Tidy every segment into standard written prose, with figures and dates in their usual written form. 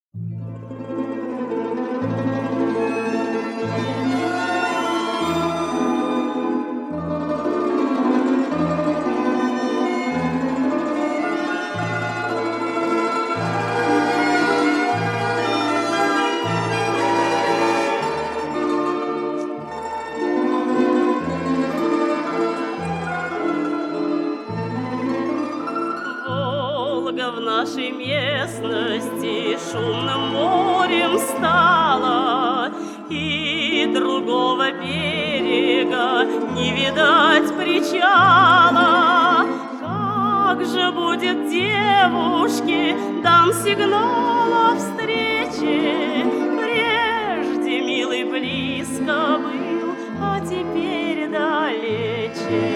Волга в нашей местности шумным морем стала, и другого берега не видать причала. Как же будет девушке дан сигнал о встрече? Прежде милый близко был, а теперь далече.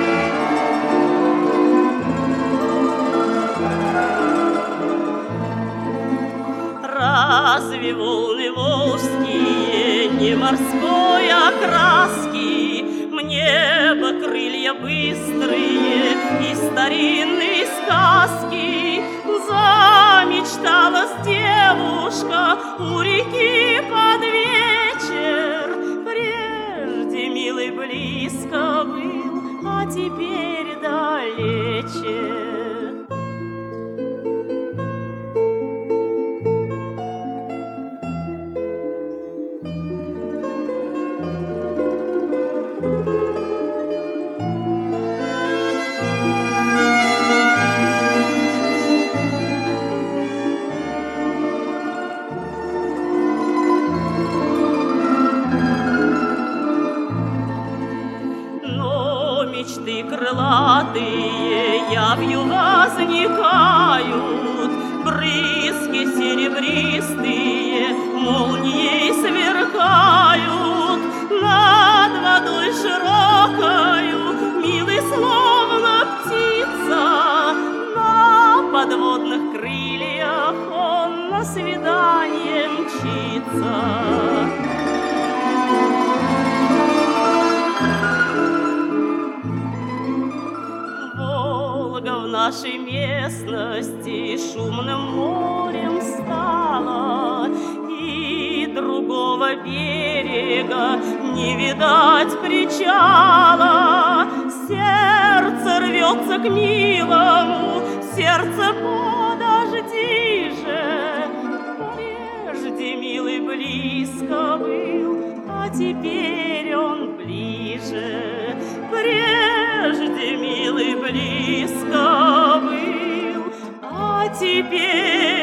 Разве волны волжские не морской окраски? Мне бы крылья быстрые и старинные сказки. Замечталась девушка у реки под вечер. Прежде милый близко был, а теперь далече. Мечты крылатые явью возникают, брызги серебристые молнией сверкают. Над водой широкою милый словно птица, на подводных крыльях он на свидание мчится. Волга в нашей местности шумным морем стала, и другого берега не видать причала. Сердце рвется к милому, сердце подожди же. Прежде милый близко был, а теперь он ближе. Прежде милый близко был, а теперь